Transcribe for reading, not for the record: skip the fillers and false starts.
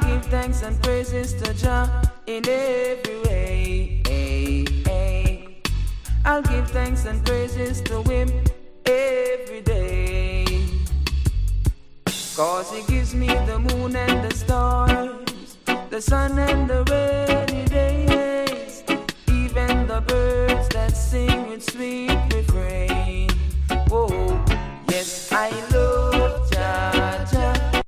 give thanks and praises to Jah in every way. I'll give thanks and praises to Him every day. 'Cause He gives me the moon and the stars, the sun and the rainy days, even the birds that sing with sweet refrain. Whoa, yes, I